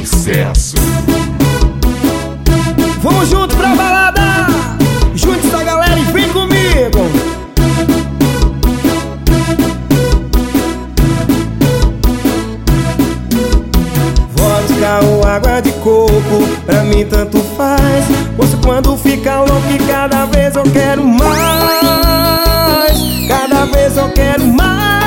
sucesso. Vamos junto pra balada, junte essa galera e vem comigo. Vodka ou água de coco, pra mim tanto faz. Pois quando fica louco e cada vez eu quero mais. Cada vez eu quero mais.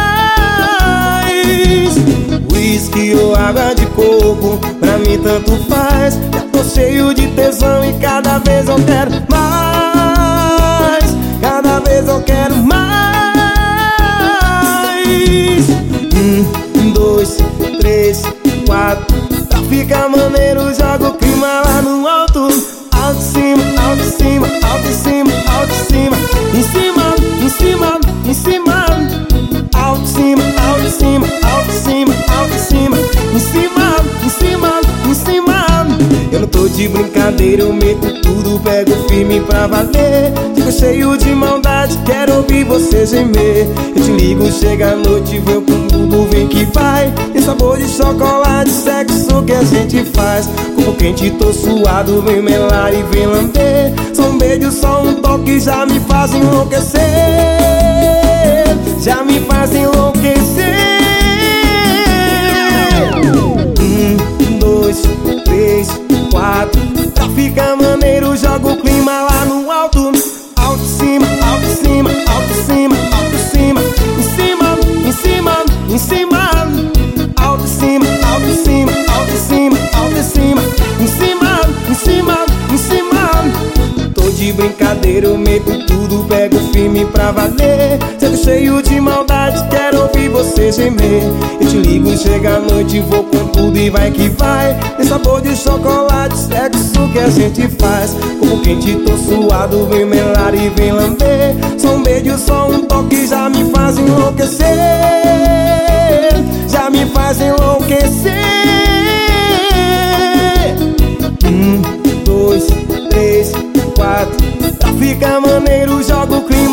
Whisky ou água de coco, pra mim tanto faz. Já tô cheio de tesão e cada vez eu quero mais. Cada vez eu quero mais. 1, 2, 3, 4. Pra ficar maneiro, joga o clima lá no alto. Alto em cima, alto em cima, alto em cima, alto em cima. Em cima, em cima, em cima. Alto em cima, alto em cima, alto em cima, alto em cima. Em cima, em cima, em cima. Eu não tô de brincadeira, eu meto tudo, pego firme pra valer. Fico cheio de maldade, quero ouvir você gemer. Eu te ligo, chega a noite, vê com tudo, vem que vai. Tem sabor de chocolate, sexo que a gente faz. Corpo quente, tô suado, vem melar e vem lamber. Só um beijo, só um toque já me faz enlouquecer. Já me faz enlouquecer. 1, 2, 3, 4. Pra ficar maneiro, joga o clima lá no alto. Alto em cima, alto em cima, alto em cima, alto em cima. Em cima, em cima, em cima. Alto em cima, alto em cima, alto em cima, alto em cima. Em cima, em cima, em cima. Tô de brincadeira, eu meto tudo, pego firme pra valer. Sendo cheio de maldade, quero ouvir você gemer. Eu te ligo, chega a noite, vou com tudo e vai que vai. Tem sabor de chocolate, sexo que a gente faz. Como quente, tô suado, vem melar e vem lamber. Só um beijo, só um toque já me faz enlouquecer. Já me faz enlouquecer. 1, 2, 3, 4. Pra ficar maneiro, joga o clima